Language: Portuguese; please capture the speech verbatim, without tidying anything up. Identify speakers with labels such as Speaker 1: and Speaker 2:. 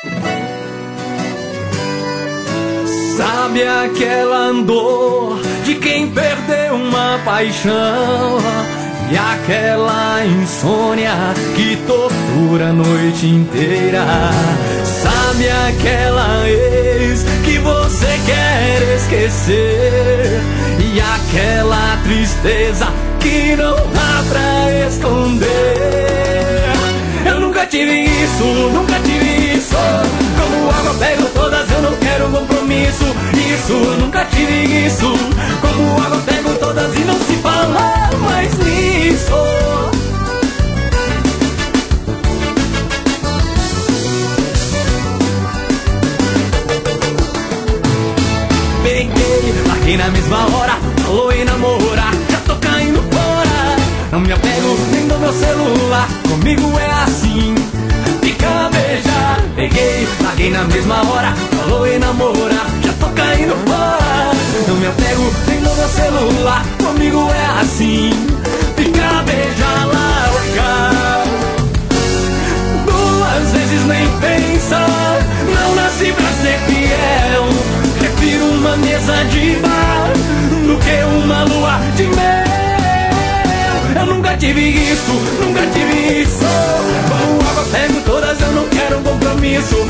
Speaker 1: Sabe aquela dor de quem perdeu uma paixão, e aquela insônia que tortura a noite inteira. Sabe aquela ex que você quer esquecer, e aquela tristeza que não dá pra esconder. Eu nunca tive isso, nunca tive isso. Como água pego todas, eu não quero compromisso. Isso, eu nunca tive isso. Como água pego todas e não se fala mais nisso. Peguei, larguei na mesma hora, falou em namorar, já tô caindo fora. Não me apego nem do meu celular, comigo é assim, fica beijar. Peguei, larguei na mesma hora, falou em namorar, já tô caindo fora. Não me apego nem do meu celular, comigo é assim, fica beijar, largar. Duas vezes nem pensa, não nasci pra ser fiel. Prefiro uma mesa de bar do que uma lua de mel. Eu nunca tive isso, nunca tive isso. Como água pego todas, eu não quero um compromisso.